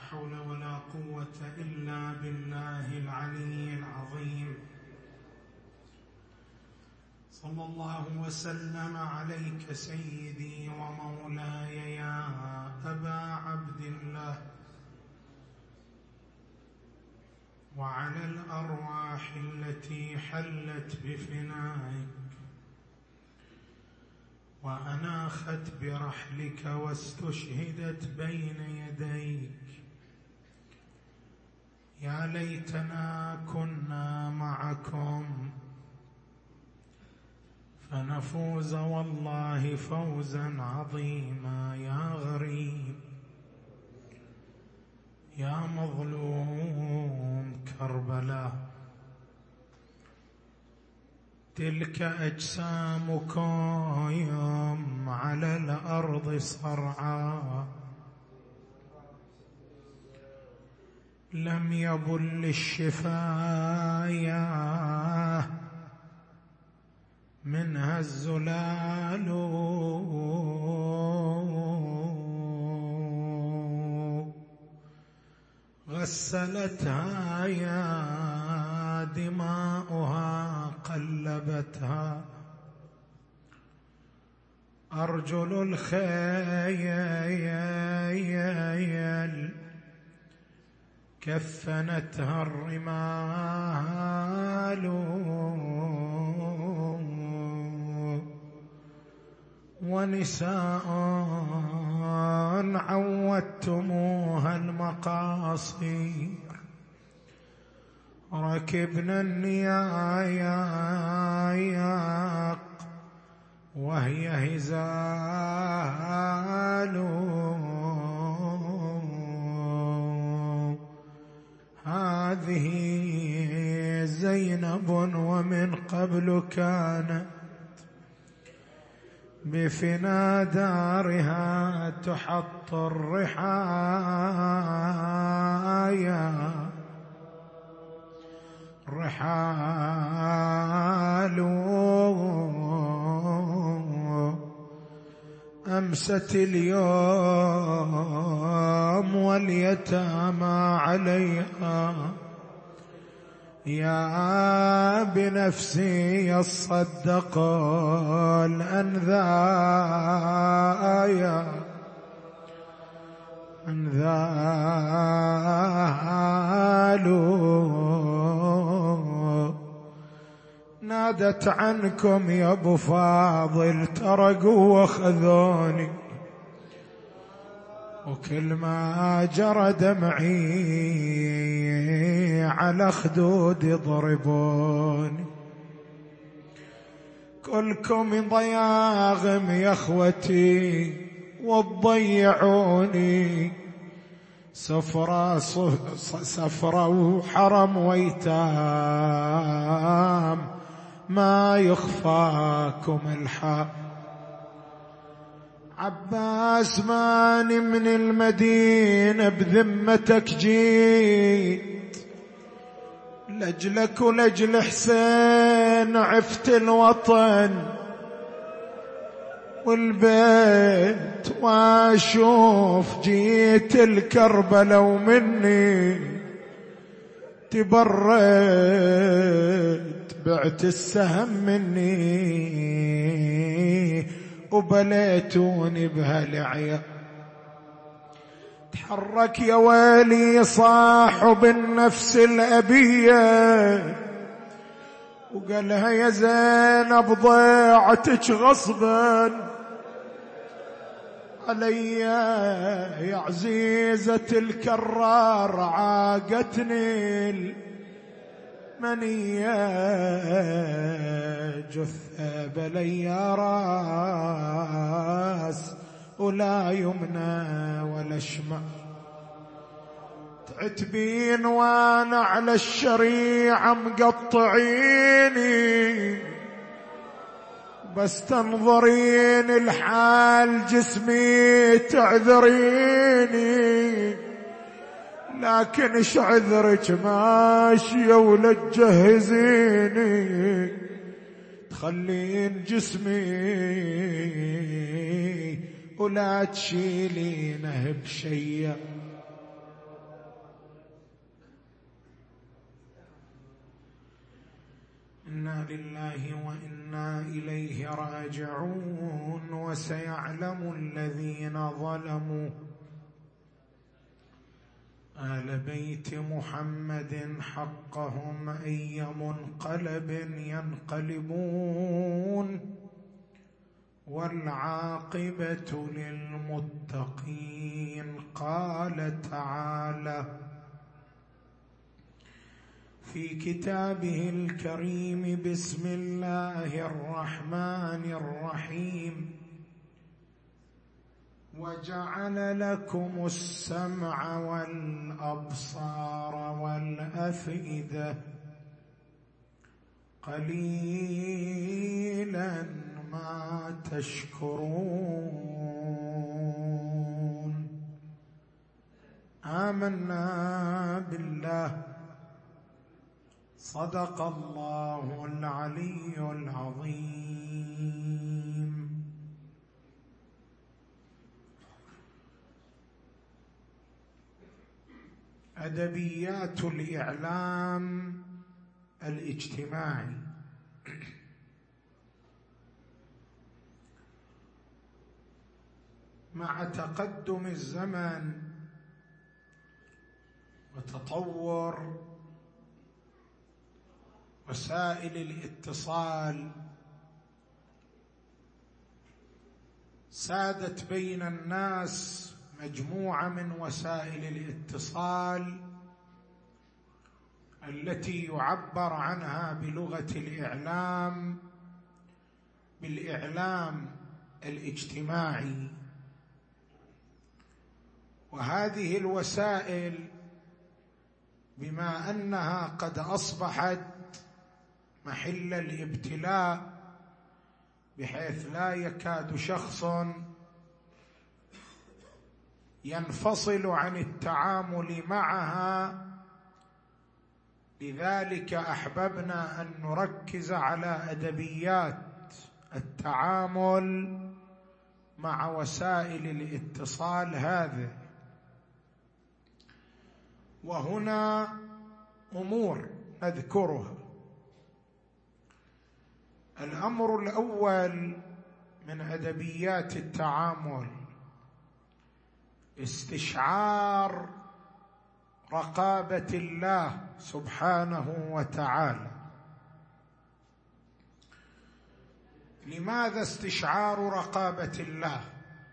حول ولا قوة إلا بالله العلي العظيم. صلى الله وسلم عليك سيدي ومولاي يا أبا عبد الله، وعلى الأرواح التي حلت بفنائك وأناخت برحلك واستشهدت بين يديك. يا ليتنا كنا معكم فنفوز والله فوزا عظيما. يا غريب يا مظلوم كربلاء، تلك أجسامكم على الأرض صرعى، لم يبل الشفايا منها الزلال، غسلتها يا دماؤها قلبتها، أرجل الخيل كفنتها الرمال، ونساء عودتموها المقاصير، ركبنا النيايق وهي هزال، هذه زينب ومن قبل كانت بفنا دارها تحط الرحايا، رحال أمست اليوم واليتامى عليها، يا بنفسي يصدق الأنذايا، أنذال نادت عنكم يا ابو فاضل، ترقوا وخذوني، وكل ما جرى دمعي على خدود يضربوني، كلكم ضياغم يا اخوتي وتضيعوني، سفرة وحرم ويتام ما يخفاكم الحال. عباس ماني من المدينة بذمتك جيت، لجلك ولجل حسين عفت الوطن والبيت، واشوف جيت الكربلة ومني تبرد، بعت السهم مني وبليتوني بهالعيا. تحرك يا ويلي صاحب النفس الأبية، وقالها يا زينب ضيعتك غصبا علي، يا عزيزة الكرار عاقتني المنية، جثة بلي راس ولا يمنى ولا شمال، تعتبين وانا على الشريعة مقطعيني، بس تنظرين الحال جسمي تعذريني، لكن ايش عذرك ماشية ولا تجهزيني، تخلين جسمي ولا تشيلينه بشيء. إنا لله وإنا إليه راجعون. وسيعلم الذين ظلموا آل بيت محمد حقهم أي منقلب ينقلبون والعاقبة للمتقين. قال تعالى في كتابه الكريم: بسم الله الرحمن الرحيم. وجعل لكم السمع والأبصار والأفئدة قليلا ما تشكرون. آمنا بالله. صدق الله العلي العظيم. أدبيات الإعلام الاجتماعي. مع تقدم الزمن وتطور وسائل الاتصال، سادت بين الناس مجموعة من وسائل الاتصال التي يعبر عنها بلغة الإعلام بالإعلام الاجتماعي. وهذه الوسائل بما أنها قد أصبحت محل الابتلاء، بحيث لا يكاد شخص ينفصل عن التعامل معها، لذلك أحببنا أن نركز على أدبيات التعامل مع وسائل الاتصال هذه. وهنا أمور نذكرها. الأمر الأول من أدبيات التعامل استشعار رقابة الله سبحانه وتعالى. لماذا استشعار رقابة الله؟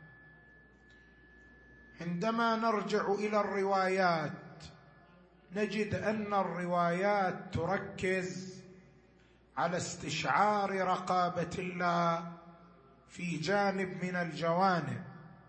عندما نرجع إلى الروايات نجد أن الروايات تركز على استشعار رقابة الله في جانب من الجوانب.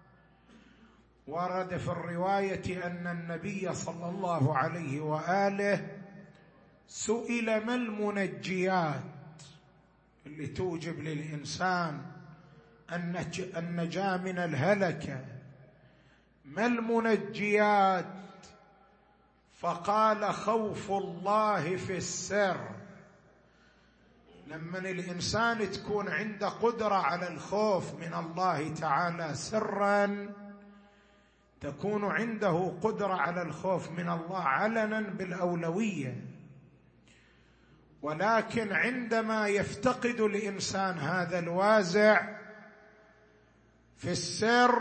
ورد في الرواية أن النبي صلى الله عليه وآله سئل: ما المنجيات اللي توجب للإنسان النجاة من الهلكة؟ ما المنجيات؟ فقال: خوف الله في السر. لما الإنسان تكون عنده قدرة على الخوف من الله تعالى سرا، تكون عنده قدرة على الخوف من الله علنا بالأولوية. ولكن عندما يفتقد الإنسان هذا الوازع في السر،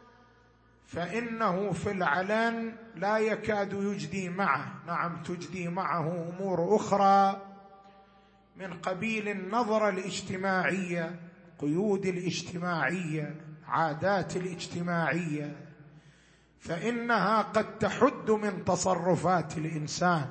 فإنه في العلن لا يكاد يجدي معه. نعم، تجدي معه أمور أخرى من قبيل النظرة الاجتماعية، قيود الاجتماعية، عادات الاجتماعية، فإنها قد تحد من تصرفات الإنسان.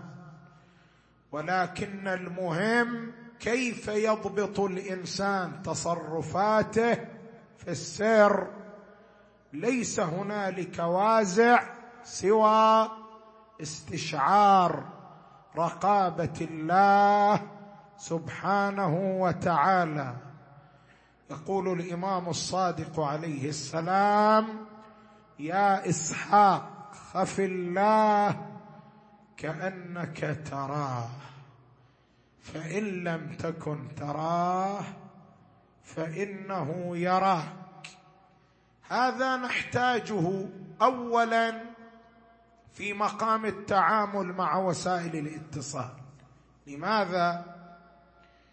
ولكن المهم كيف يضبط الإنسان تصرفاته في السر. ليس هنالك وازع سوى استشعار رقابة الله سبحانه وتعالى. يقول الإمام الصادق عليه السلام: يا إسحاق خف الله كأنك تراه، فإن لم تكن تراه فإنه يراك. هذا نحتاجه أولا في مقام التعامل مع وسائل الاتصال. لماذا؟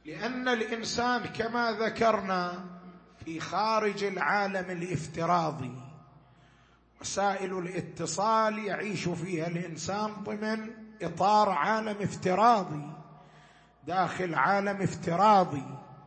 لأن الإنسان كما ذكرنا في خارج العالم الافتراضي، وسائل الاتصال يعيش فيها الإنسان ضمن إطار عالم افتراضي، داخل عالم افتراضي.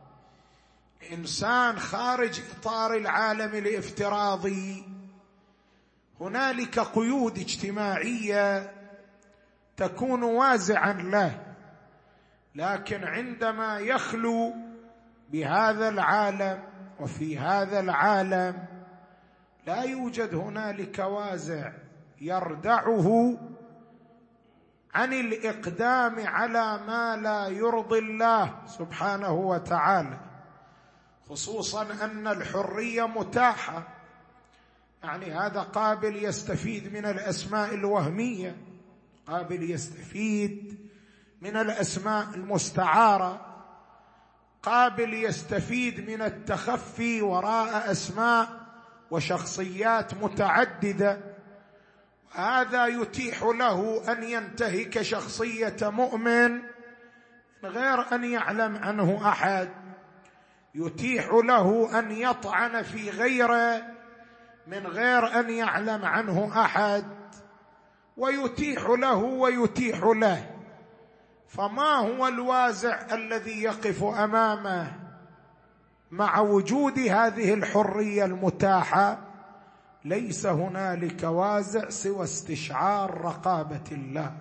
إنسان خارج إطار العالم الافتراضي هنالك قيود اجتماعية تكون وازعا له، لكن عندما يخلو بهذا العالم وفي هذا العالم لا يوجد هنالك وازع يردعه عن الإقدام على ما لا يرضي الله سبحانه وتعالى، خصوصا أن الحرية متاحة. يعني هذا قابل يستفيد من الأسماء الوهمية، قابل يستفيد من الأسماء المستعارة، قابل يستفيد من التخفي وراء أسماء وشخصيات متعددة. هذا يتيح له أن ينتهك شخصية مؤمن من غير أن يعلم عنه أحد، يتيح له أن يطعن في غيره من غير أن يعلم عنه أحد، ويتيح له. فما هو الوازع الذي يقف أمامه مع وجود هذه الحرية المتاحة؟ ليس هنالك وازع سوى استشعار رقابة الله.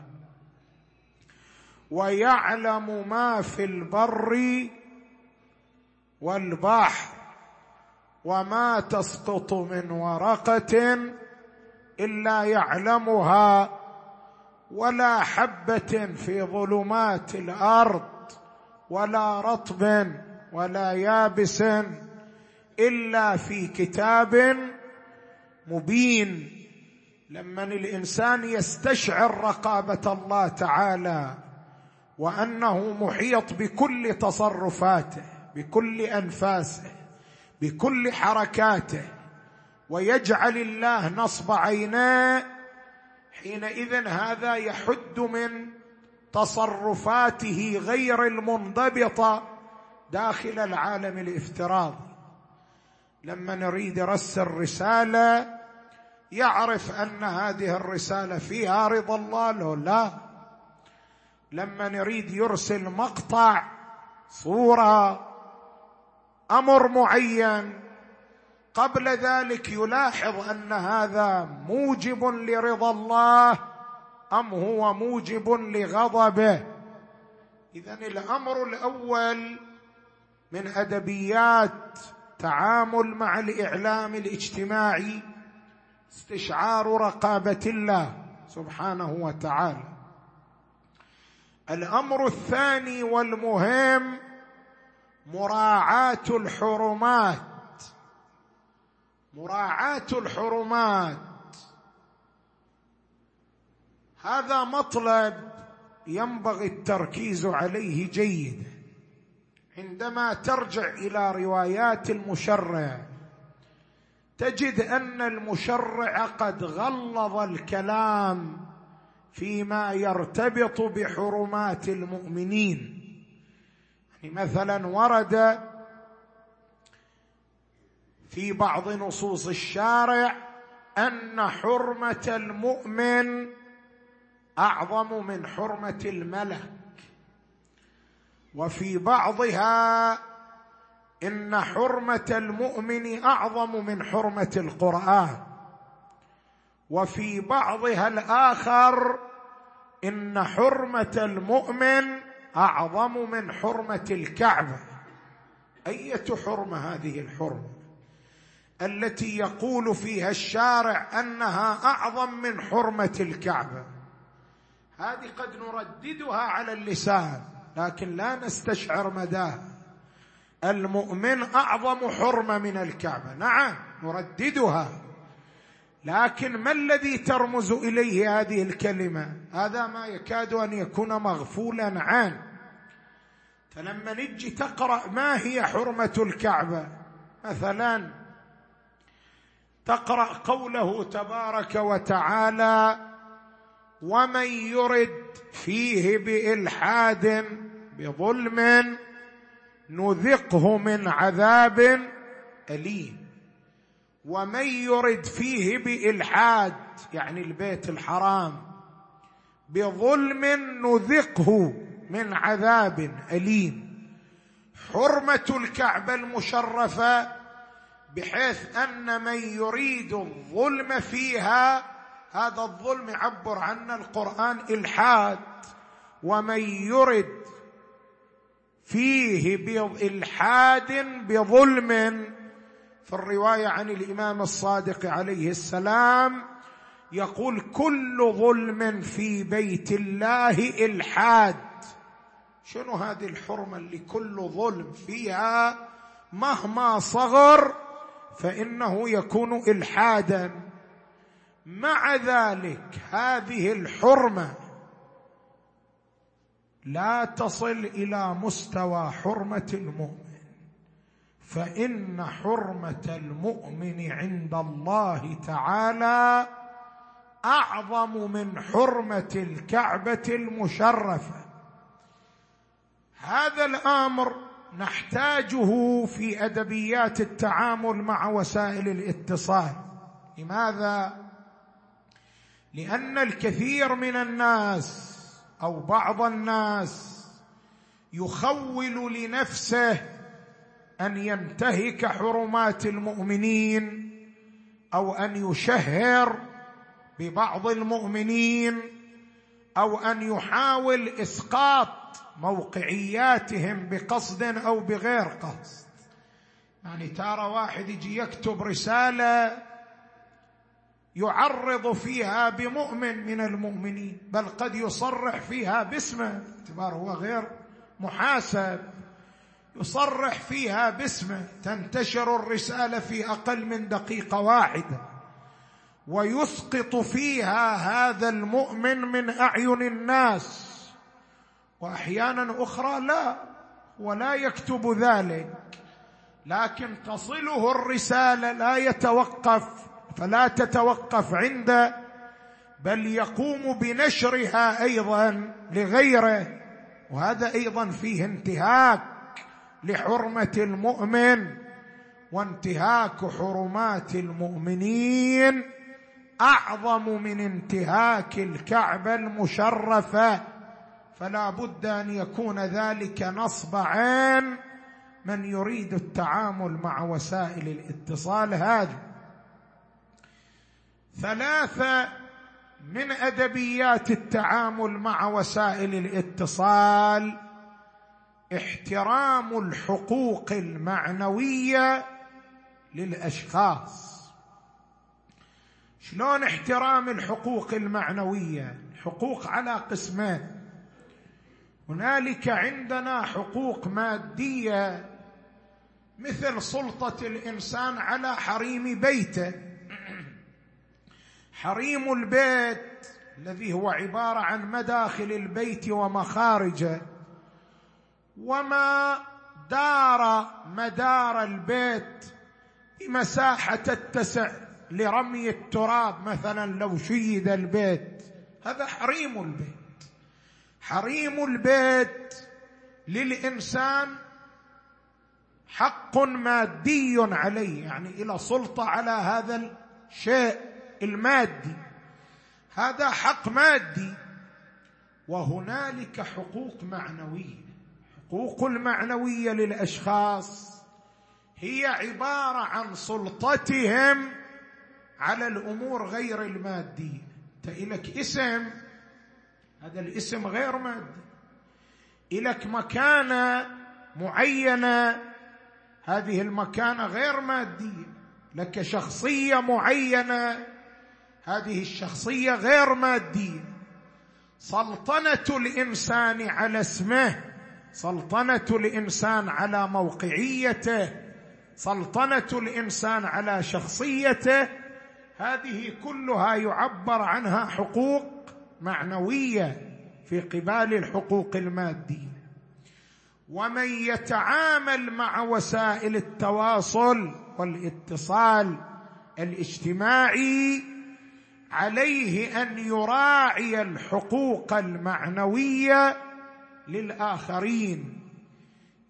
ويعلم ما في البر والبحر وما تسقط من ورقة إلا يعلمها ولا حبة في ظلمات الأرض ولا رطب ولا يابس إلا في كتاب مبين. لما الإنسان يستشعر رقابة الله تعالى وأنه محيط بكل تصرفاته، بكل أنفاسه، بكل حركاته، ويجعل الله نصب عينيه، حينئذ هذا يحد من تصرفاته غير المنضبطة داخل العالم الافتراضي. لما نريد يرسل رسالة يعرف أن هذه الرسالة فيها رضا الله لو لا. لما نريد يرسل مقطع، صورة، أمر معين، قبل ذلك يلاحظ أن هذا موجب لرضا الله أم هو موجب لغضبه. إذن الأمر الأول من أدبيات تعامل مع الإعلام الاجتماعي استشعار رقابة الله سبحانه وتعالى. الأمر الثاني والمهم مراعاة الحرمات. مراعاة الحرمات هذا مطلب ينبغي التركيز عليه جيدا. عندما ترجع إلى روايات المشرع تجد أن المشرع قد غلظ الكلام فيما يرتبط بحرمات المؤمنين. يعني مثلا ورد في بعض نصوص الشارع أن حرمة المؤمن أعظم من حرمة الملك، وفي بعضها إن حرمة المؤمن أعظم من حرمة القرآن، وفي بعضها الآخر إن حرمة المؤمن أعظم من حرمة الكعبة. أية حرمة هذه الحرمة التي يقول فيها الشارع أنها أعظم من حرمة الكعبة؟ هذه قد نرددها على اللسان لكن لا نستشعر مداها. المؤمن أعظم حرمة من الكعبة، نعم نرددها، لكن ما الذي ترمز إليه هذه الكلمة؟ هذا ما يكاد أن يكون مغفولا عنه. فلما نجي تقرأ ما هي حرمة الكعبة، مثلا تقرأ قوله تبارك وتعالى: ومن يرد فيه بإلحاد بظلم نذقه من عذاب أليم. ومن يرد فيه بإلحاد، يعني البيت الحرام، بظلم نذقه من عذاب أليم. حرمة الكعبة المشرفة بحيث أن من يريد الظلم فيها، هذا الظلم يعبر عنه القرآن إلحاد. ومن يرد فيه بإلحاد بظلم، في الرواية عن الإمام الصادق عليه السلام يقول: كل ظلم في بيت الله إلحاد. شنو هذه الحرمة اللي كل ظلم فيها مهما صغر فإنه يكون إلحادا؟ مع ذلك هذه الحرمة لا تصل إلى مستوى حرمة المؤمن، فإن حرمة المؤمن عند الله تعالى أعظم من حرمة الكعبة المشرفة. هذا الأمر نحتاجه في أدبيات التعامل مع وسائل الاتصال. لماذا؟ لأن الكثير من الناس أو بعض الناس يخول لنفسه أن ينتهك حرمات المؤمنين، أو أن يشهر ببعض المؤمنين، أو أن يحاول إسقاط موقعياتهم بقصد أو بغير قصد. يعني ترى واحد يجي يكتب رسالة يعرض فيها بمؤمن من المؤمنين، بل قد يصرح فيها باسمه، باعتباره هو غير محاسب، يصرح فيها باسمه، تنتشر الرسالة في أقل من دقيقة واحدة، ويسقط فيها هذا المؤمن من أعين الناس. وأحيانا أخرى لا، ولا يكتب ذلك، لكن تصله الرسالة فلا تتوقف عنده، بل يقوم بنشرها أيضا لغيره، وهذا أيضا فيه انتهاك لحرمة المؤمن. وانتهاك حرمات المؤمنين أعظم من انتهاك الكعبة المشرفة، فلا بد أن يكون ذلك نصب عين من يريد التعامل مع وسائل الاتصال هذه. ثلاثة من أدبيات التعامل مع وسائل الاتصال: احترام الحقوق المعنوية للأشخاص. شلون احترام الحقوق المعنوية؟ حقوق على قسمين. هنالك عندنا حقوق مادية مثل سلطة الإنسان على حريم بيته. حريم البيت الذي هو عبارة عن مداخل البيت ومخارجه، وما دار مدار البيت بمساحة تتسع لرمي التراب مثلا لو شيد البيت، هذا حريم البيت. حريم البيت للإنسان حق مادي عليه، يعني إلى سلطة على هذا الشيء المادي، هذا حق مادي. وهنالك حقوق معنوية. حقوق المعنوية للأشخاص هي عبارة عن سلطتهم على الأمور غير المادية. إلك اسم، هذا الاسم غير مادي. إلك مكانة معينة، هذه المكانة غير مادية. لك شخصية معينة، هذه الشخصية غير مادية. سلطنة الإنسان على اسمه، سلطنة الإنسان على موقعيته، سلطنة الإنسان على شخصيته، هذه كلها يعبر عنها حقوق معنوية في قبال الحقوق المادية. ومن يتعامل مع وسائل التواصل والاتصال الاجتماعي عليه أن يراعي الحقوق المعنوية للآخرين.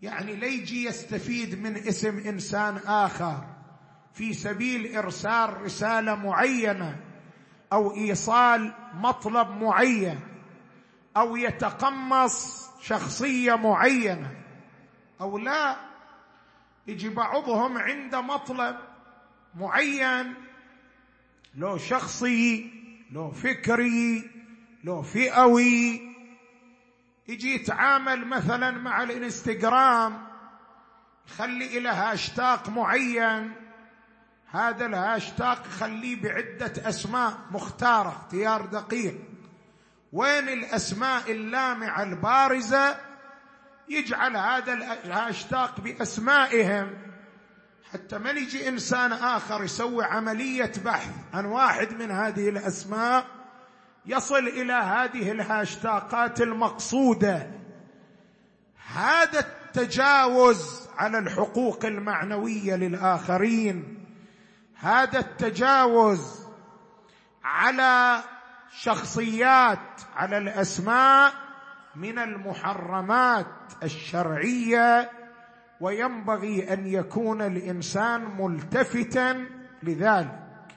يعني ليجي يستفيد من اسم إنسان آخر في سبيل إرسال رسالة معينة أو إيصال مطلب معين أو يتقمص شخصية معينة، أو لا، يجي بعضهم عند مطلب معين، لو شخصي، لو فكري، لو فئوي، يجي يتعامل مثلا مع الانستغرام، يخلي له هاشتاق معين، هذا الهاشتاق يخليه بعدة أسماء مختارة اختيار دقيق، وين الأسماء اللامعة البارزة يجعل هذا الهاشتاق بأسمائهم، حتى ما يجي إنسان آخر يسوي عملية بحث عن واحد من هذه الأسماء يصل إلى هذه الهاشتاقات المقصودة. هذا التجاوز على الحقوق المعنوية للآخرين، هذا التجاوز على شخصيات، على الأسماء، من المحرمات الشرعية، وينبغي أن يكون الإنسان ملتفتا لذلك.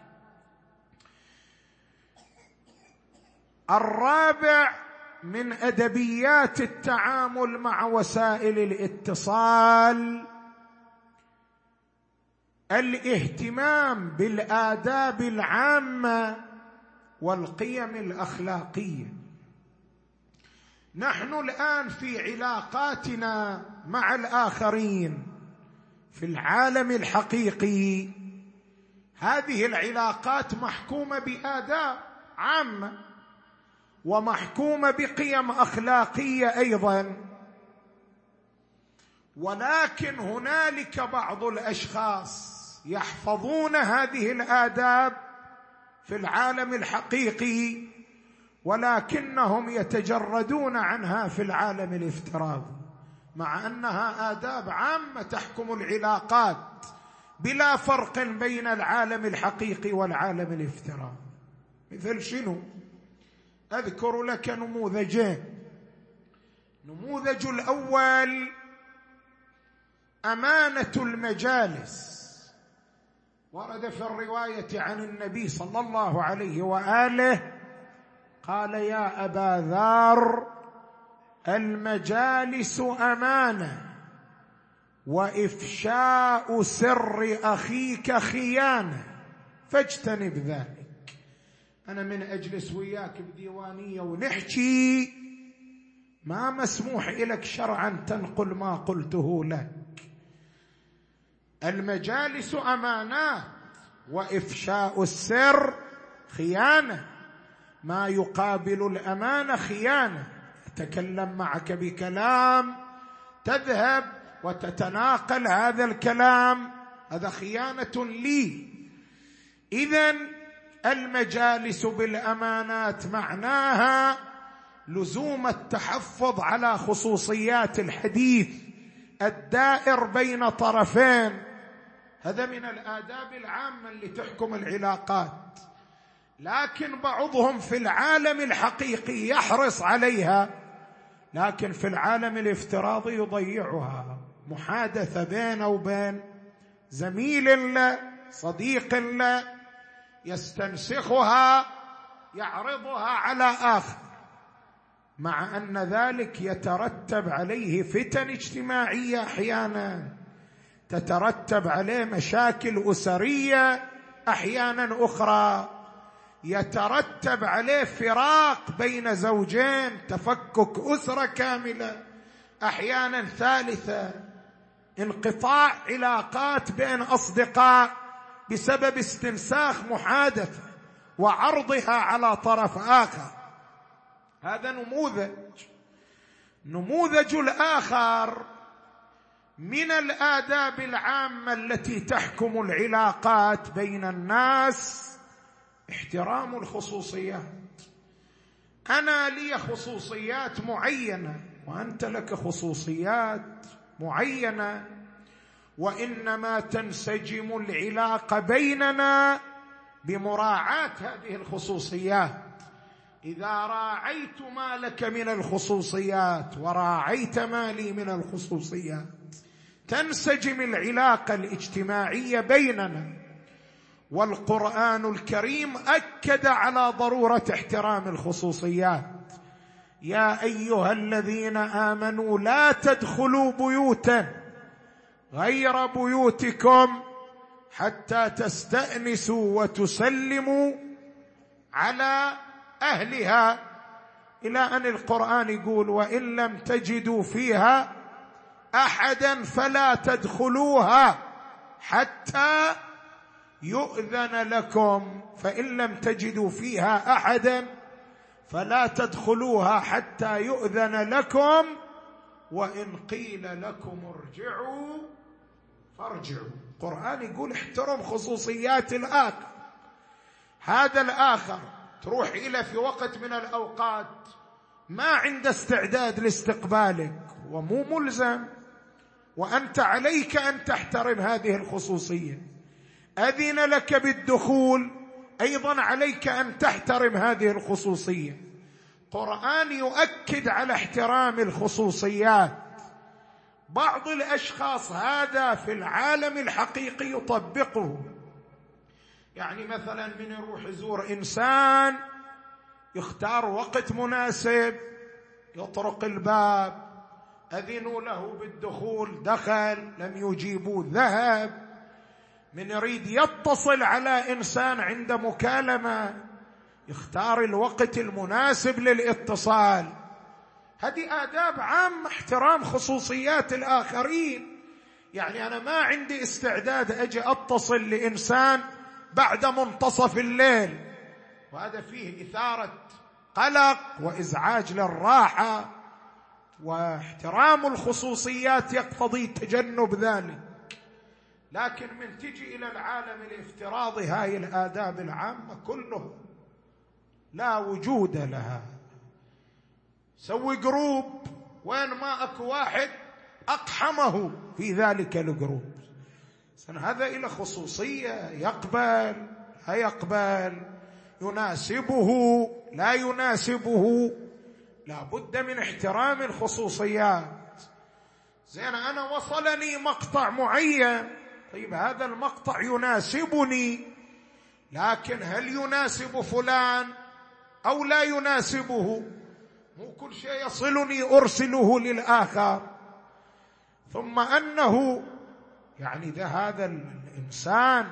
الرابع من أدبيات التعامل مع وسائل الاتصال الاهتمام بالآداب العامة والقيم الأخلاقية. نحن الآن في علاقاتنا مع الآخرين في العالم الحقيقي، هذه العلاقات محكومة بآداب عامة ومحكومة بقيم أخلاقية أيضا، ولكن هنالك بعض الأشخاص يحفظون هذه الآداب في العالم الحقيقي، ولكنهم يتجردون عنها في العالم الافتراضي، مع أنها آداب عامة تحكم العلاقات بلا فرق بين العالم الحقيقي والعالم الافتراضي. مثل شنو؟ أذكر لك نموذجين. النموذج الأول أمانة المجالس. ورد في الرواية عن النبي صلى الله عليه وآله قال: يا أبا ذر، المجالس أمانة، وإفشاء سر أخيك خيانة، فاجتنب ذلك. أنا من أجلس وياك بديوانية ونحكي، ما مسموح لك شرعا تنقل ما قلته لك. المجالس أمانات، وإفشاء السر خيانة، ما يقابل الأمانة خيانة. أتكلم معك بكلام تذهب وتتناقل هذا الكلام، هذا خيانة لي. إذن المجالس بالأمانات معناها لزوم التحفظ على خصوصيات الحديث الدائر بين طرفين. هذا من الآداب العامة اللي تحكم العلاقات، لكن بعضهم في العالم الحقيقي يحرص عليها، لكن في العالم الافتراضي يضيعها. محادثة بينه وبين زميل له، صديق له، يستنسخها، يعرضها على آخر، مع أن ذلك يترتب عليه فتن اجتماعية، أحيانا تترتب عليه مشاكل أسرية، أحيانا أخرى يترتب عليه فراق بين زوجين، تفكك أسرة كاملة، أحيانا ثالثة انقطاع علاقات بين أصدقاء بسبب استنساخ محادثة وعرضها على طرف آخر. هذا نموذج. نموذج الآخر من الآداب العامة التي تحكم العلاقات بين الناس احترام الخصوصيات. أنا لي خصوصيات معينة وأنت لك خصوصيات معينة، وإنما تنسجم العلاقة بيننا بمراعاة هذه الخصوصيات. إذا راعيت ما لك من الخصوصيات وراعيت ما لي من الخصوصيات تنسجم العلاقة الاجتماعية بيننا. والقرآن الكريم أكد على ضرورة احترام الخصوصيات. يا أيها الذين آمنوا لا تدخلوا بيوتا غير بيوتكم حتى تستأنسوا وتسلموا على أهلها، إلى أن القرآن يقول وإن لم تجدوا فيها أحدا فلا تدخلوها حتى يؤذن لكم. فإن لم تجدوا فيها أحدا فلا تدخلوها حتى يؤذن لكم وإن قيل لكم ارجعوا فارجعوا. القرآن يقول احترم خصوصيات الآخر. هذا الآخر تروح إلى في وقت من الأوقات ما عنده استعداد لاستقبالك ومو ملزم، وأنت عليك أن تحترم هذه الخصوصية. أذن لك بالدخول، أيضا عليك أن تحترم هذه الخصوصية. القرآن يؤكد على احترام الخصوصيات. بعض الأشخاص هذا في العالم الحقيقي يطبقه، يعني مثلا من يروح يزور إنسان يختار وقت مناسب، يطرق الباب، أذنوا له بالدخول دخل، لم يجيبوا ذهب. من يريد يتصل على إنسان عند مكالمة يختار الوقت المناسب للاتصال. هذه آداب عامة، احترام خصوصيات الآخرين. يعني أنا ما عندي استعداد أجي أتصل لإنسان بعد منتصف الليل، وهذا فيه إثارة قلق وإزعاج للراحة، واحترام الخصوصيات يقتضي تجنب ذلك. لكن من تجي إلى العالم الافتراضي هاي الآداب العامة كلها لا وجود لها. سوي جروب وين ما أكو واحد أقحمه في ذلك الجروب، هذا إلى خصوصية، يقبل لا يقبل، يناسبه لا يناسبه، لا بد من احترام الخصوصيات. زين أنا وصلني مقطع معين، طيب هذا المقطع يناسبني، لكن هل يناسب فلان أو لا يناسبه؟ مو كل شيء يصلني أرسله للآخر. ثم أنه يعني هذا الإنسان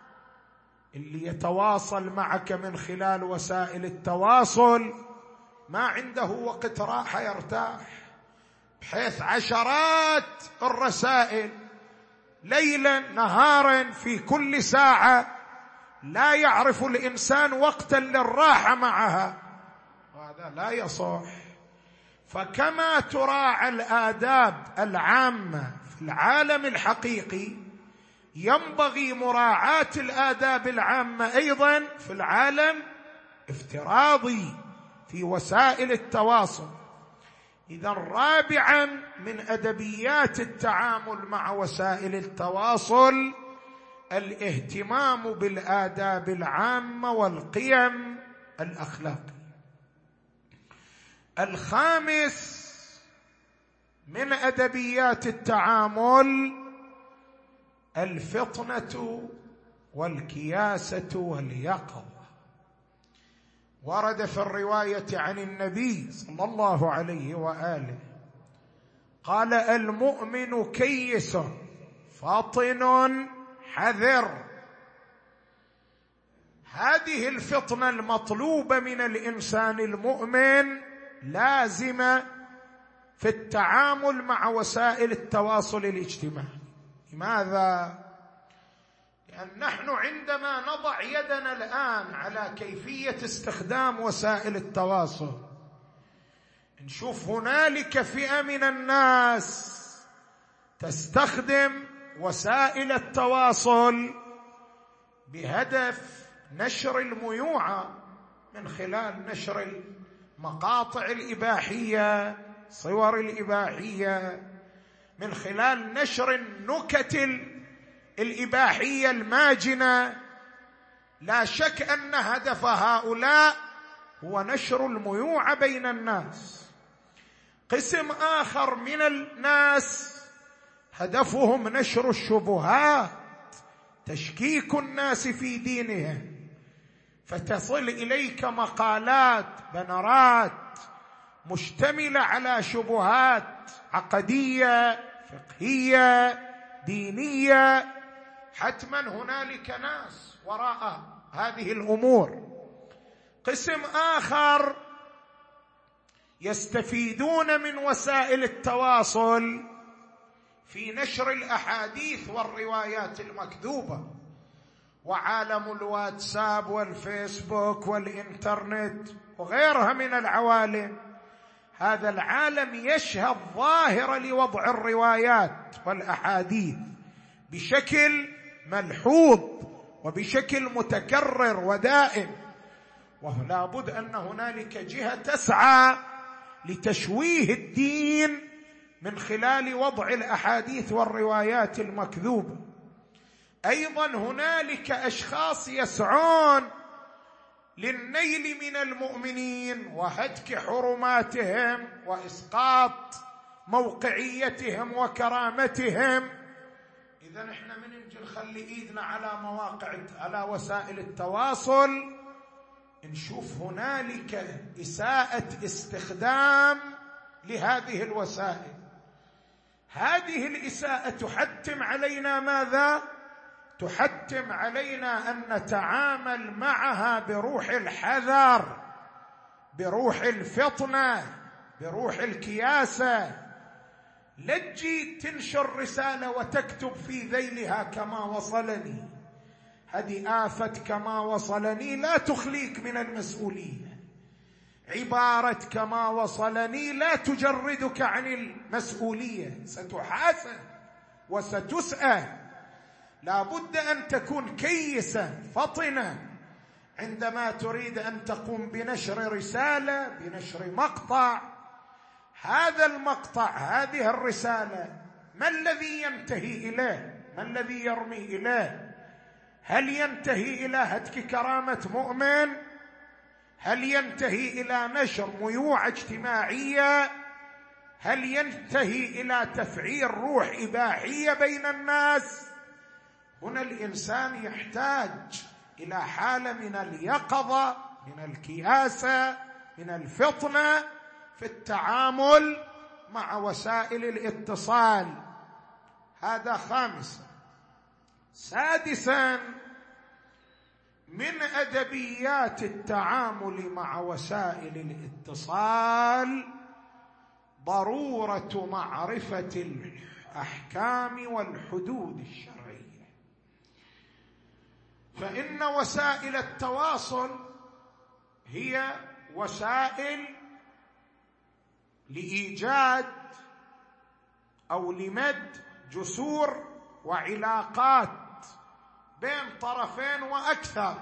اللي يتواصل معك من خلال وسائل التواصل ما عنده وقت راحة يرتاح، بحيث عشرات الرسائل ليلا نهارا في كل ساعة لا يعرف الإنسان وقتا للراحة معها، وهذا لا يصح. فكما تراعى الآداب العامة في العالم الحقيقي ينبغي مراعاة الآداب العامة أيضا في العالم افتراضي في وسائل التواصل. إذا رابعا من أدبيات التعامل مع وسائل التواصل الاهتمام بالآداب العامة والقيم الأخلاقية. الخامس من أدبيات التعامل الفطنة والكياسة واليقظة. ورد في الرواية عن النبي صلى الله عليه وآله قال المؤمن كيس فطن حذر. هذه الفطنة المطلوبة من الإنسان المؤمن لازمة في التعامل مع وسائل التواصل الاجتماعي. لماذا؟ لأن نحن عندما نضع يدنا الآن على كيفية استخدام وسائل التواصل نشوف هنالك فئة من الناس تستخدم وسائل التواصل بهدف نشر الميوعة من خلال نشر المقاطع الإباحية، صور الإباحية، من خلال نشر النكت الإباحية الماجنة. لا شك أن هدف هؤلاء هو نشر الميوعة بين الناس. قسم آخر من الناس هدفهم نشر الشبهات، تشكيك الناس في دينهم، فتصل إليك مقالات بنرات مشتملة على شبهات عقدية فقهية دينية، حتما هنالك ناس وراء هذه الأمور. قسم آخر يستفيدون من وسائل التواصل في نشر الأحاديث والروايات المكذوبة، وعالم الواتساب والفيسبوك والإنترنت وغيرها من العوالم، هذا العالم يشهد ظاهرة لوضع الروايات والأحاديث بشكل ملحوظ وبشكل متكرر ودائم، ولا بد أن هنالك جهة تسعى لتشويه الدين من خلال وضع الأحاديث والروايات المكذوبة. أيضا هنالك أشخاص يسعون للنيل من المؤمنين وهتك حرماتهم وإسقاط موقعيتهم وكرامتهم. إذا إحنا من نجي نخلي إيدنا على وسائل التواصل نشوف هنالك إساءة استخدام لهذه الوسائل. هذه الإساءة تحتم علينا ماذا؟ تحتم علينا أن نتعامل معها بروح الحذر، بروح الفطنة، بروح الكياسة. لا تجي تنشر رسالة وتكتب في ذيلها كما وصلني، هذه آفة كما وصلني لا تخليك من المسؤولية. عبارة كما وصلني لا تجردك عن المسؤولية، ستحاسب وستسأل. لا بد أن تكون كيسا فطنا عندما تريد أن تقوم بنشر رسالة، بنشر مقطع. هذا المقطع، هذه الرسالة، ما الذي ينتهي إليه؟ ما الذي يرمي إليه؟ هل ينتهي إلى هتك كرامة مؤمن؟ هل ينتهي إلى نشر ميوعة اجتماعية؟ هل ينتهي إلى تفعيل روح إباحية بين الناس؟ هنا الإنسان يحتاج إلى حالة من اليقظة، من الكياسة، من الفطنة في التعامل مع وسائل الاتصال. هذا خامسا. سادسا، من أدبيات التعامل مع وسائل الاتصال ضرورة معرفة الأحكام والحدود الشرعية. فإن وسائل التواصل هي وسائل لإيجاد أو لمد جسور وعلاقات بين طرفين وأكثر.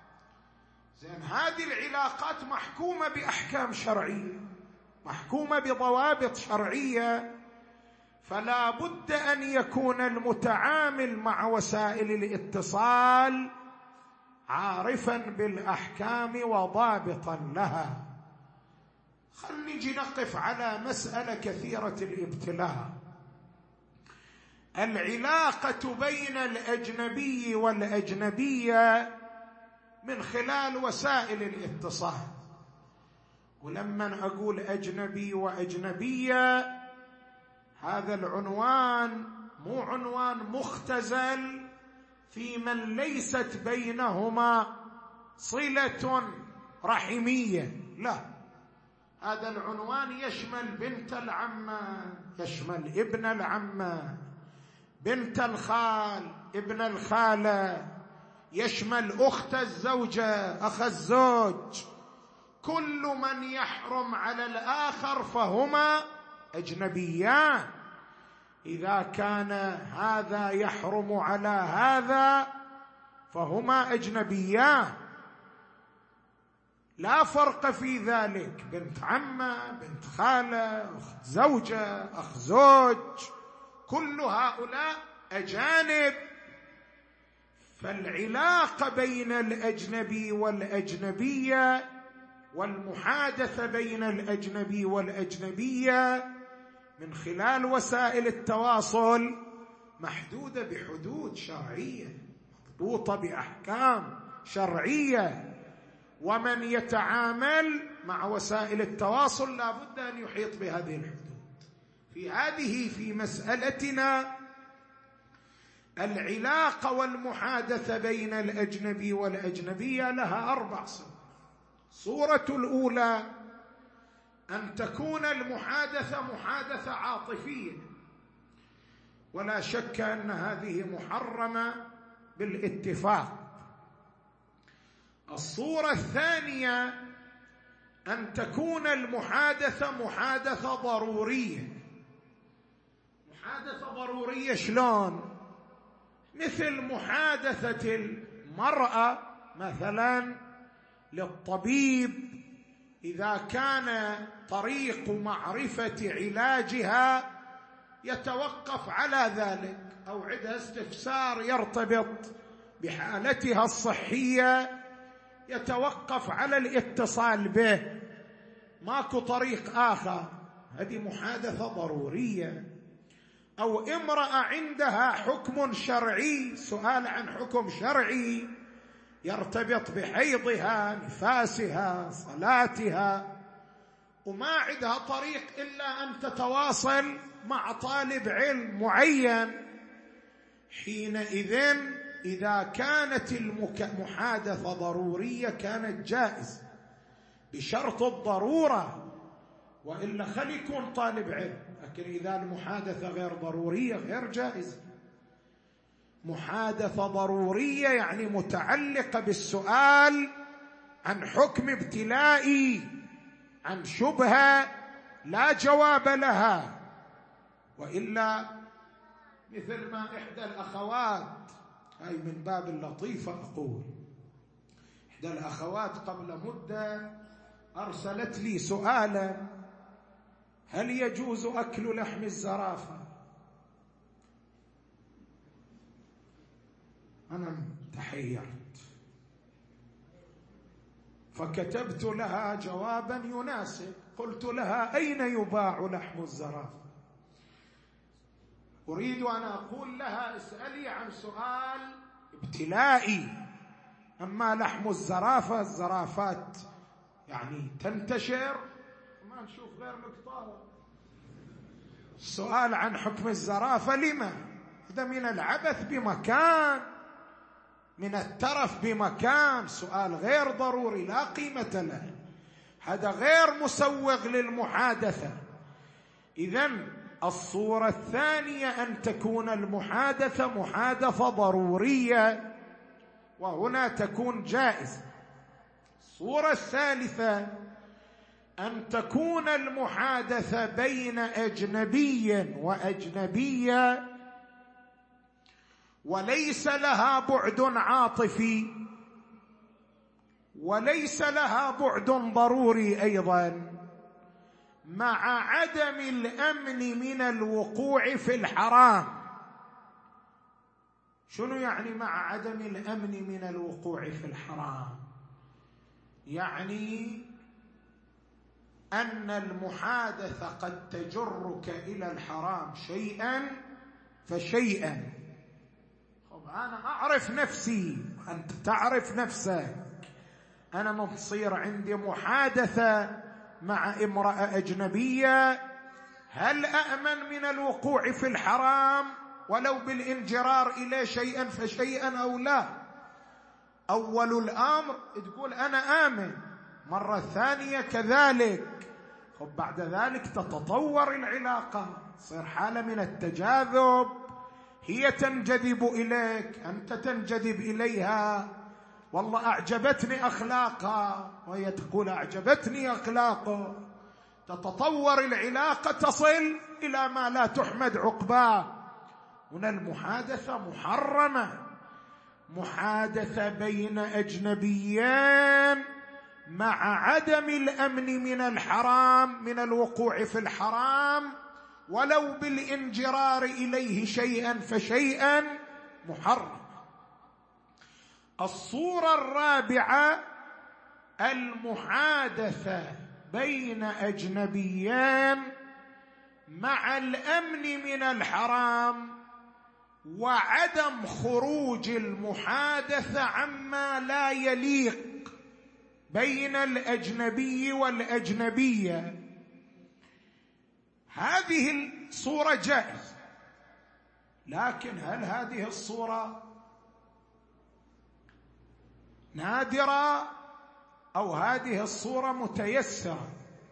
هذه العلاقات محكومة بأحكام شرعية، محكومة بضوابط شرعية، فلا بد أن يكون المتعامل مع وسائل الاتصال عارفا بالأحكام وضابطا لها. خلينا نجي نقف على مسألة كثيرة الابتلاء. العلاقة بين الأجنبي والأجنبية من خلال وسائل الاتصال. ولما أقول أجنبي وأجنبية، هذا العنوان مو عنوان مختزل في من ليست بينهما صلة رحمية، لا، هذا العنوان يشمل بنت العمة، يشمل ابن العمة، بنت الخال، ابن الخالة، يشمل أخت الزوجة، أخ الزوج. كل من يحرم على الآخر فهما أجنبيان. إذا كان هذا يحرم على هذا فهما أجنبيان، لا فرق في ذلك. بنت عمة، بنت خالة، أخت زوجة، أخ زوج، كل هؤلاء أجانب. فالعلاقة بين الأجنبي والأجنبية والمحادثة بين الأجنبي والأجنبية من خلال وسائل التواصل محدودة بحدود شرعية، مربوطة بأحكام شرعية، ومن يتعامل مع وسائل التواصل لا بد أن يحيط بهذه الحدود. في مسألتنا العلاقة والمحادثة بين الأجنبي والأجنبية لها 4 صور. الصورة الأولى أن تكون المحادثة محادثة عاطفية، ولا شك أن هذه محرمة بالاتفاق. الصورة الثانية أن تكون المحادثة محادثة ضرورية. محادثة ضرورية شلون؟ مثل محادثة المرأة مثلا للطبيب إذا كان طريق معرفة علاجها يتوقف على ذلك، أو عندها استفسار يرتبط بحالتها الصحية يتوقف على الاتصال به، ماكو طريق آخر، هذه محادثة ضرورية. أو امرأة عندها حكم شرعي، سؤال عن حكم شرعي يرتبط بحيضها، نفاسها، صلاتها، وما عندها طريق إلا أن تتواصل مع طالب علم معين، حينئذ إذا كانت المحادثة ضرورية كانت جائز بشرط الضرورة، وإلا خلي يكون طالب علم، لكن إذا المحادثة غير ضرورية غير جائزة. محادثة ضرورية يعني متعلقة بالسؤال عن حكم ابتلائي، عن شبهة لا جواب لها، وإلا مثل ما إحدى الأخوات، هاي من باب اللطيفة أقول، إحدى الأخوات قبل مدة أرسلت لي سؤالا: هل يجوز أكل لحم الزرافة؟ أنا تحيرت، فكتبت لها جوابا يناسب، قلت لها: أين يباع لحم الزرافة؟ أريد أن أقول لها: اسألي عن سؤال ابتلائي، أما لحم الزرافة، الزرافات يعني تنتشر ما نشوف غير مقطارة. السؤال عن حكم الزرافة لما؟ هذا من العبث بمكان، من الترف بمكان، سؤال غير ضروري لا قيمة له، هذا غير مسوغ للمحادثة. إذن الصورة الثانية أن تكون المحادثة محادثة ضرورية، وهنا تكون جائزة. الصورة الثالثة أن تكون المحادثة بين أجنبي وأجنبية وليس لها بعد عاطفي وليس لها بعد ضروري أيضا، مع عدم الأمن من الوقوع في الحرام. شنو يعني مع عدم الأمن من الوقوع في الحرام؟ يعني أن المحادثة قد تجرك إلى الحرام شيئا فشيئا. أنا أعرف نفسي، أنت تعرف نفسك. أنا مصير عندي محادثة مع امرأة أجنبية، هل أأمن من الوقوع في الحرام ولو بالانجرار إليه شيئا فشيئا أو لا؟ أول الأمر تقول أنا آمن، مرة ثانية كذلك، بعد ذلك تتطور العلاقة، تصير حالة من التجاذب، هي تنجذب إليك، أنت تنجذب إليها، والله أعجبتني أخلاقها وهي تقول أعجبتني أخلاقه، تتطور العلاقة تصل إلى ما لا تحمد عقباه. هنا المحادثة محرمة، محادثة بين أجنبيين مع عدم الأمن من الحرام، من الوقوع في الحرام ولو بالانجرار إليه شيئا فشيئا، محرم. الصورة الرابعة المحادثة بين أجنبيين مع الأمن من الحرام وعدم خروج المحادثة عما لا يليق بين الأجنبي والأجنبية، هذه الصورة جائزة. لكن هل هذه الصورة نادرة أو هذه الصورة متيسرة؟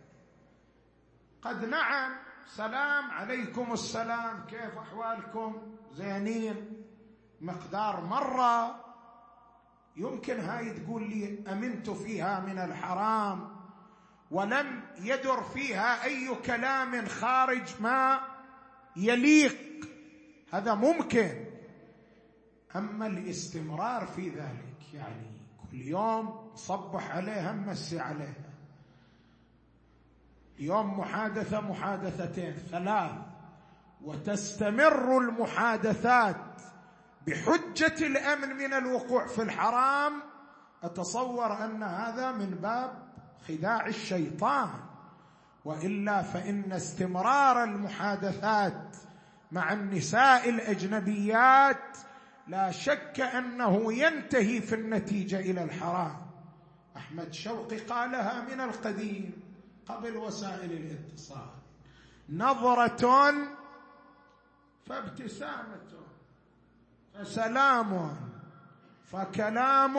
قد نعم، سلام عليكم السلام، كيف أحوالكم، زينين، مقدار مرة يمكن هاي تقول لي أمنت فيها من الحرام ولم يدر فيها أي كلام خارج ما يليق، هذا ممكن. أما الاستمرار في ذلك، يعني كل يوم صبح عليها مسي عليها، يوم محادثة محادثتين ثلاث، وتستمر المحادثات بحجة الأمن من الوقوع في الحرام، أتصور أن هذا من باب خداع الشيطان. وإلا فإن استمرار المحادثات مع النساء الأجنبيات لا شك أنه ينتهي في النتيجة إلى الحرام. أحمد شوقي قالها من القديم قبل وسائل الاتصال: نظرة فابتسامة فسلام فكلام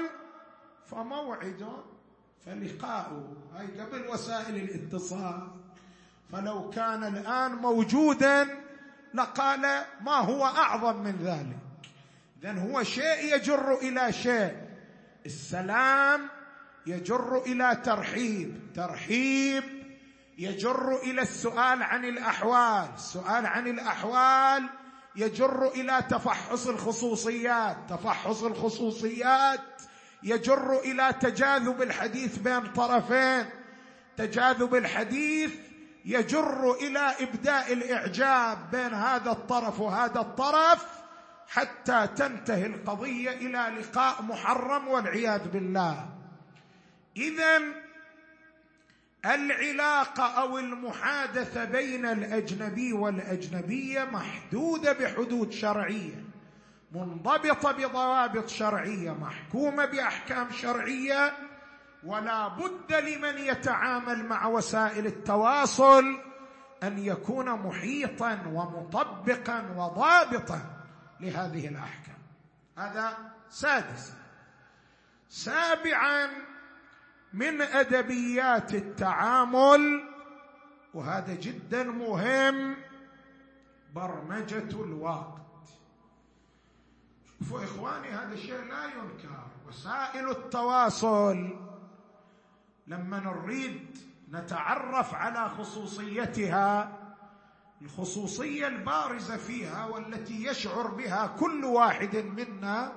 فموعد فلقاء. هاي قبل وسائل الاتصال، فلو كان الآن موجودا لقال ما هو أعظم من ذلك. إذن هو شيء يجر إلى شيء. السلام يجر إلى ترحيب يجر إلى السؤال عن الأحوال، السؤال عن الأحوال يجر إلى تفحص الخصوصيات يجر إلى تجاذب الحديث بين طرفين، تجاذب الحديث يجر إلى إبداء الإعجاب بين هذا الطرف وهذا الطرف، حتى تنتهي القضية إلى لقاء محرم والعياذ بالله. إذن العلاقة أو المحادثة بين الأجنبي والأجنبية محدودة بحدود شرعية، منضبطة بضوابط شرعية، محكومة بأحكام شرعية، ولا بد لمن يتعامل مع وسائل التواصل أن يكون محيطا ومطبقا وضابطا لهذه الأحكام. هذا سادسا. سابعا، من أدبيات التعامل، وهذا جدا مهم، برمجة الوقت. شوفوا إخواني، هذا الشيء لا ينكر. وسائل التواصل لما نريد نتعرف على خصوصيتها، الخصوصية البارزة فيها والتي يشعر بها كل واحد منا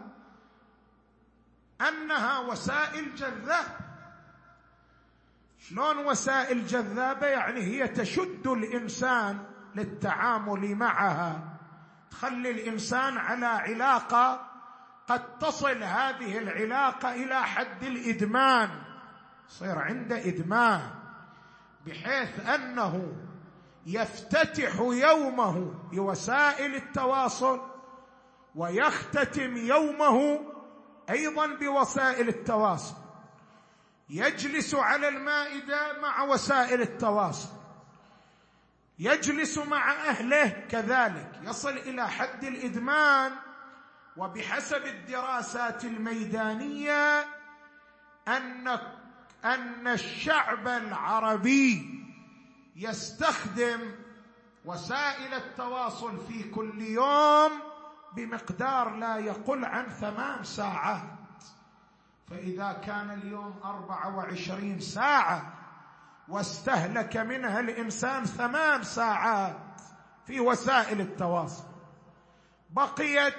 أنها وسائل جذابة. شلون وسائل جذابة؟ يعني هي تشد الإنسان للتعامل معها، تخلي الإنسان على علاقة قد تصل هذه العلاقة إلى حد الإدمان، يصير عنده إدمان، بحيث أنه يفتتح يومه بوسائل التواصل ويختتم يومه أيضا بوسائل التواصل، يجلس على المائدة مع وسائل التواصل، يجلس مع أهله كذلك، يصل إلى حد الإدمان. وبحسب الدراسات الميدانية أن الشعب العربي يستخدم وسائل التواصل في كل يوم بمقدار لا يقل عن 8 ساعات. فإذا كان اليوم 24 ساعة واستهلك منها الإنسان 8 ساعات في وسائل التواصل، بقيت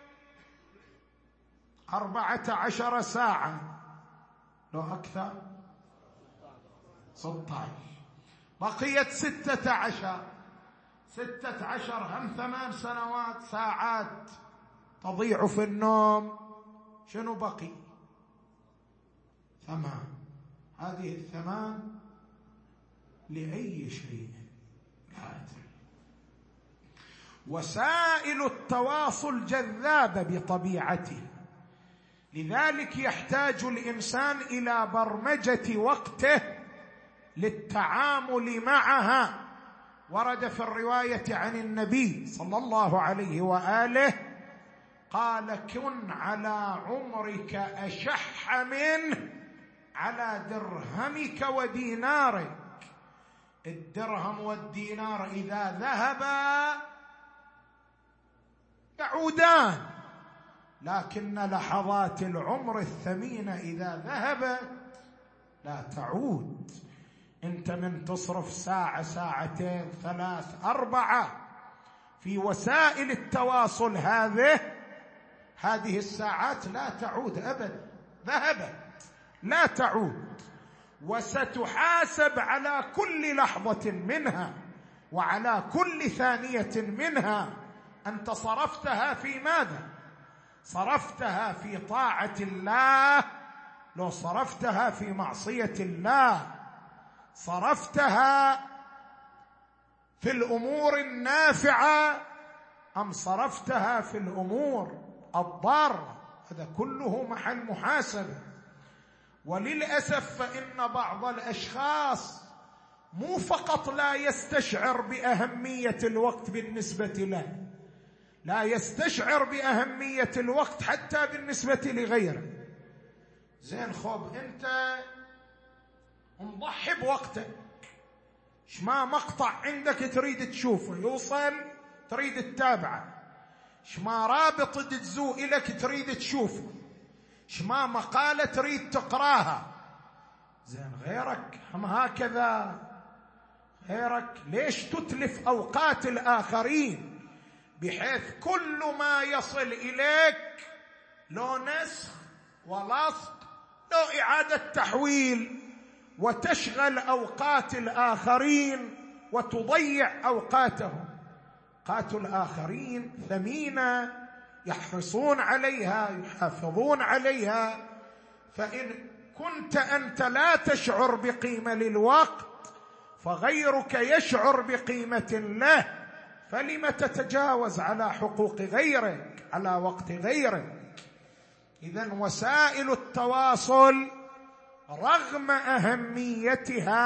14 ساعة لو أكثر 16، بقيت 16 هم 8 ساعات تضيع في النوم. شنو بقي؟ 8. هذه الثمان لأي شيء لا أدري. وسائل التواصل جذابة بطبيعته، لذلك يحتاج الإنسان إلى برمجة وقته للتعامل معها. ورد في الرواية عن النبي صلى الله عليه وآله قال: كن على عمرك أشح منه على درهمك ودينارك. الدرهم والدينار إذا ذهبا يعودان، لكن لحظات العمر الثمينة إذا ذهبت لا تعود. أنت من تصرف ساعة، ساعتين، 3، 4 في وسائل التواصل هذه الساعات لا تعود أبدا، ذهبت لا تعود. وستحاسب على كل لحظة منها وعلى كل ثانية منها. أنت صرفتها في ماذا؟ صرفتها في طاعة الله، لو صرفتها في معصية الله، صرفتها في الأمور النافعة أم صرفتها في الأمور الضارة، هذا كله محل محاسبة. وللأسف فإن بعض الأشخاص مو فقط لا يستشعر بأهمية الوقت بالنسبة له، لا يستشعر بأهمية الوقت حتى بالنسبة لغيره. زين خوب، أنت مضحي بوقتك، شما مقطع عندك تريد تشوفه يوصل تريد تتابعه، شما رابط تجزو إليك تريد تشوفه، شما مقالة تريد تقراها. زين غيرك هم هكذا، غيرك ليش تتلف أوقات الآخرين بحيث كل ما يصل إليك لو نسخ ولصق لو إعادة تحويل، وتشغل أوقات الآخرين وتضيع أوقاتهم. أوقات الآخرين ثمينة، يحرصون عليها، يحافظون عليها. فإن كنت أنت لا تشعر بقيمة للوقت فغيرك يشعر بقيمة له، فلم تتجاوز على حقوق غيرك، على وقت غيرك؟ إذن وسائل التواصل رغم أهميتها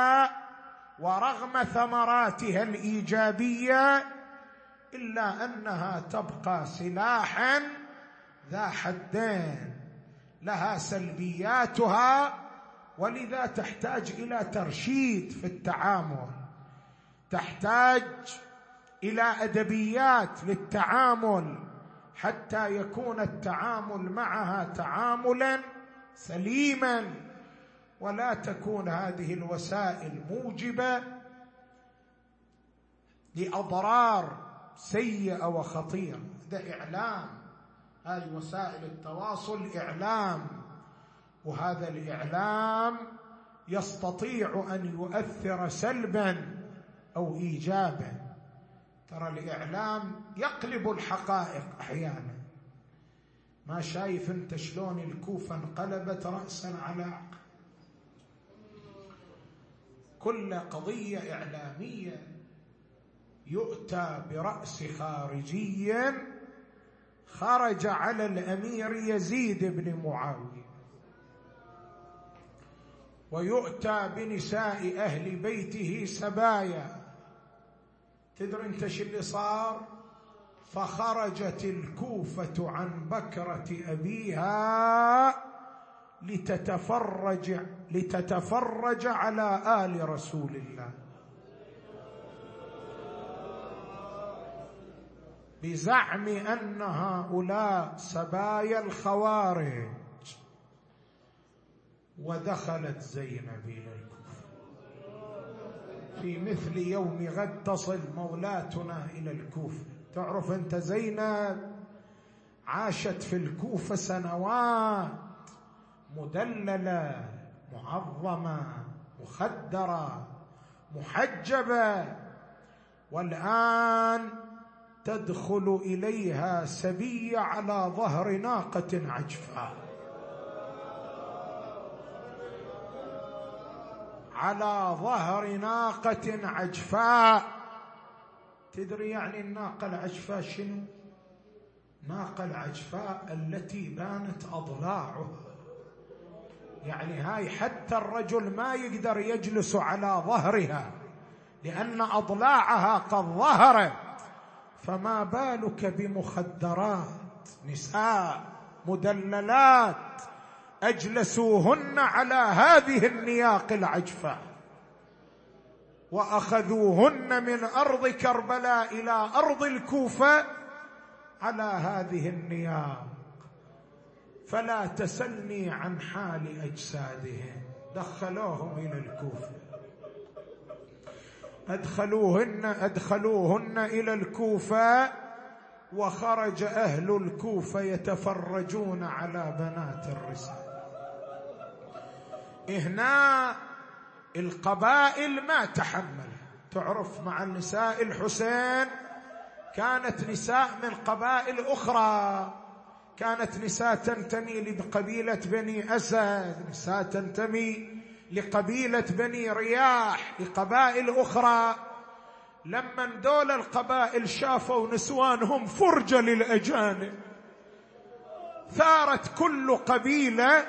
ورغم ثمراتها الإيجابية إلا أنها تبقى سلاحا ذا حدين، لها سلبياتها، ولذا تحتاج إلى ترشيد في التعامل، تحتاج إلى أدبيات للتعامل حتى يكون التعامل معها تعاملا سليما، ولا تكون هذه الوسائل موجبة لأضرار سيئة وخطيرة. هذا إعلام، هذه وسائل التواصل إعلام، وهذا الإعلام يستطيع أن يؤثر سلبا أو إيجابا. ترى الإعلام يقلب الحقائق أحيانا. ما شايف أنت شلون الكوفة انقلبت رأسا على عقب؟ كل قضية إعلامية يؤتى برأس خارجي خرج على الأمير يزيد بن معاوية، ويؤتى بنساء أهل بيته سبايا. تدري انت شو اللي صار؟ فخرجت الكوفة عن بكرة أبيها لتتفرج على آل رسول الله، بزعم أن هؤلاء سبايا الخوارج. ودخلت زينب إلى الكوفة في مثل يوم غد تصل مولاتنا إلى الكوفة. تعرف أنت زينب عاشت في الكوفة سنوات، مدللة، معظمة، مخدرة، محجبة، والآن تدخل إليها سبية على ظهر ناقة عجفاء. على ظهر ناقة عجفاء. تدري يعني الناقة العجفاء شنو؟ ناقة العجفاء التي بانت أضلاعها، يعني هاي حتى الرجل ما يقدر يجلس على ظهرها لأن أضلاعها قد ظهرت، فما بالك بمخدرات، نساء مدللات أجلسوهن على هذه النياق العجفاء وأخذوهن من أرض كربلاء إلى أرض الكوفة على هذه النياق. فلا تسلني عن حال أجسادهم. دخلوهم إلى الكوفة، أدخلوهن إلى الكوفة، وخرج أهل الكوفة يتفرجون على بنات الرسالة. هنا القبائل ما تحمل. تعرف مع النساء الحسين كانت نساء من قبائل أخرى، كانت نساء تنتمي لقبيلة بني أسد، نساء تنتمي لقبيلة بني رياح، لقبائل أخرى. لما دول القبائل شافوا نسوانهم فرجة للأجانب، ثارت كل قبيلة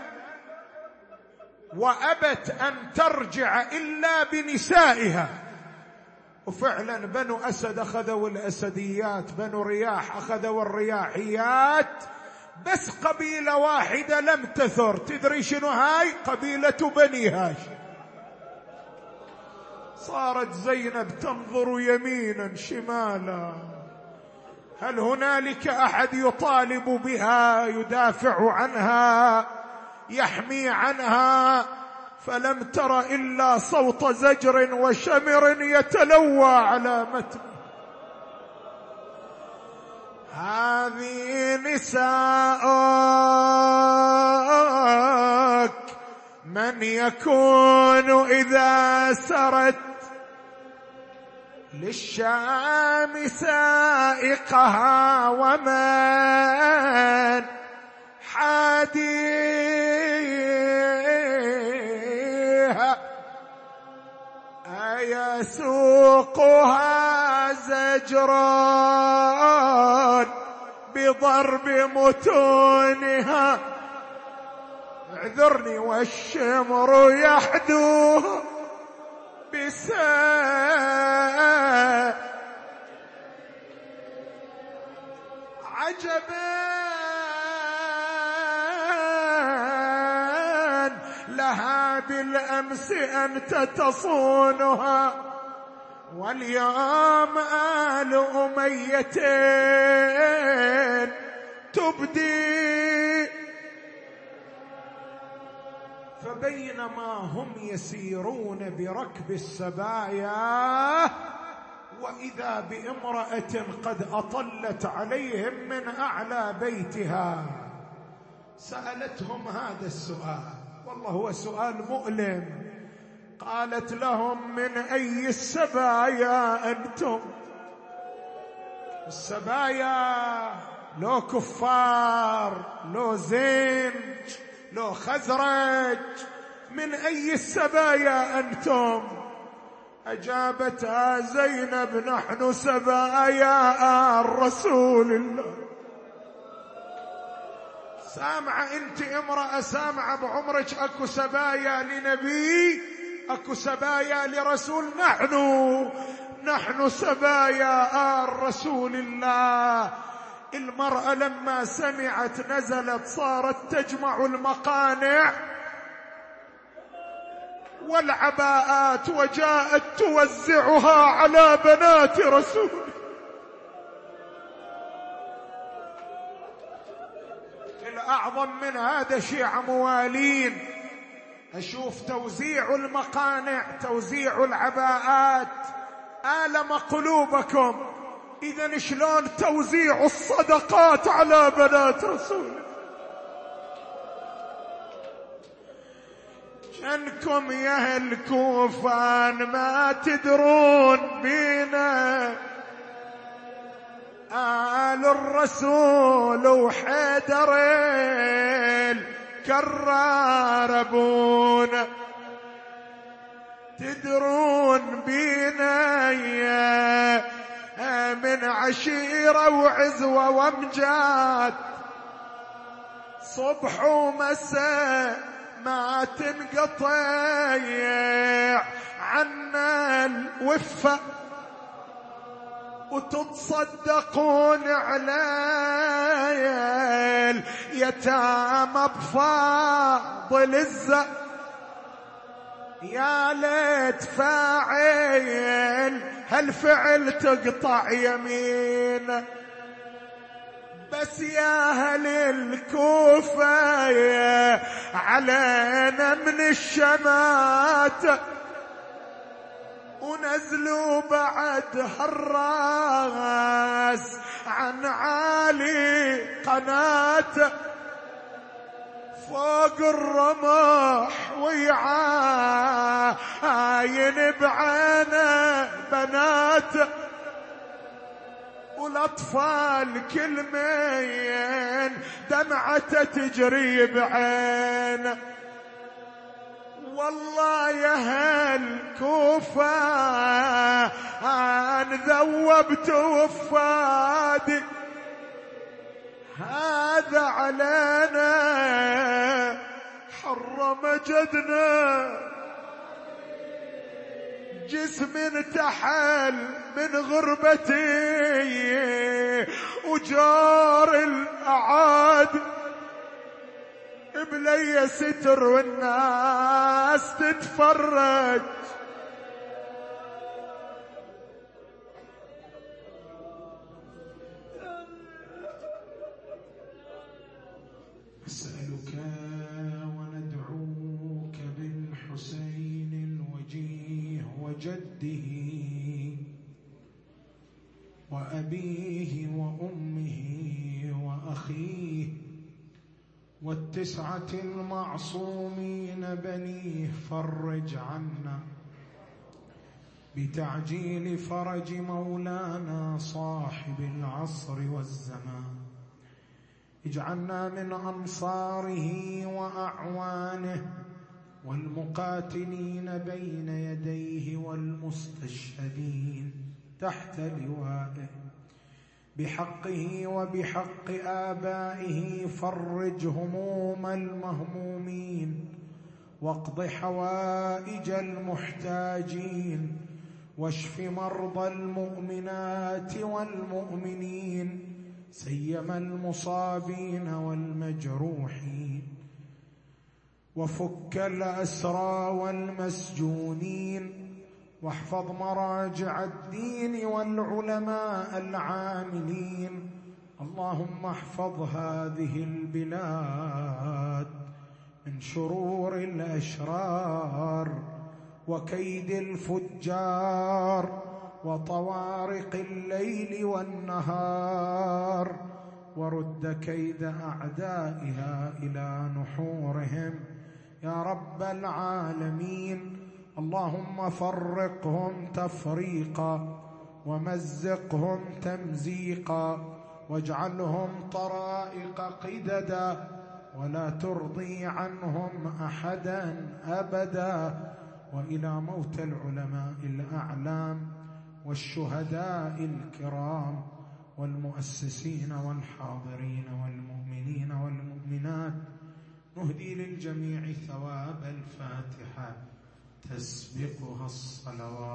وأبت أن ترجع إلا بنسائها. وفعلا بنو أسد أخذوا الأسديات، بنو رياح أخذوا الرياحيات، بس قبيلة واحدة لم تثر. تدري شنو هاي؟ قبيلة بني هاشم. صارت زينب تنظر يمينا شمالا، هل هنالك أحد يطالب بها، يدافع عنها، يحمي عنها؟ فلم تر إلا صوت زجر وشمر يتلوى على متن. هذه نساءك من يكون إذا سرت للشام سائقها، ومن حاديها أيسوقها زجران بضرب متونها. اعذرني والشمر يحدوها عجبا لها بالأمس أنت تصونها، واليوم آل أمية تبدي. فبينما هم يسيرون بركب السبايا وإذا بامرأة قد أطلت عليهم من أعلى بيتها، سألتهم هذا السؤال، والله هو سؤال مؤلم. قالت لهم: من أي السبايا أنتم؟ السبايا لو كفار، لو زين، لو خزرج، من أي السبايا أنتم؟ أجابتها زينب: نحن سبايا الرسول الله. سامعة أنت امرأة، سامعة بعمرك أكو سبايا لنبي، أكو سبايا لرسول؟ نحن سبايا الرسول الله. المرأة لما سمعت نزلت، صارت تجمع المقانع والعباءات وجاءت توزعها على بنات رسول. الأعظم من هذا شيع موالين، أشوف توزيع المقانع، توزيع العباءات، آلم قلوبكم. إذن شلون توزيع الصدقات على بنات رسول؟ شنكم يا أهل الكوفان ما تدرون بينا، آل الرسول وحيدر الكرار أبونا. تدرون بينا من عشيرة وعزوة وامجاد، صبح ومساء ما تنقطع عنا الوفة، وتتصدقون على اليتامى بفاضل الزق. يا ليت فاعل هالفعل تقطع يمين، بس يا أهل الكوفة علينا من الشماتة، ونزلوا بعد هالراس عن عالي قناته، فوق الرمح ويعاين بعينه بناته، والأطفال كل مين دمعته تجري بعينه. والله يا هل كوفة أنا ذوبت وفادي، هذا علينا حرم جدنا، جسم انتحل من غربتي وجار الأعادي، بلي ستر والناس تتفرج. نسألك وندعوك بالحسين الوجيه وجده وأبيه وأمه وأخيه والتسعة المعصومين بنيه، فرج عنا بتعجيل فرج مولانا صاحب العصر والزمان، اجعلنا من أنصاره وأعوانه والمقاتلين بين يديه والمستشهدين تحت لوائه، بحقه وبحق آبائه فرج هموم المهمومين، واقض حوائج المحتاجين، واشف مرضى المؤمنات والمؤمنين، سيما المصابين والمجروحين، وفك الأسرى والمسجونين، واحفظ مراجع الدين والعلماء العاملين. اللهم احفظ هذه البلاد من شرور الأشرار وكيد الفجار وطوارق الليل والنهار، ورد كيد أعدائها إلى نحورهم يا رب العالمين. اللهم فرقهم تفريقا ومزقهم تمزيقا، واجعلهم طرائق قددا، ولا ترضي عنهم أحدا أبدا. وإلى موت العلماء الأعلام والشهداء الكرام والمؤسسين والحاضرين والمؤمنين والمؤمنات، نهدي للجميع ثواب الفاتحة تسبقها الصلوات.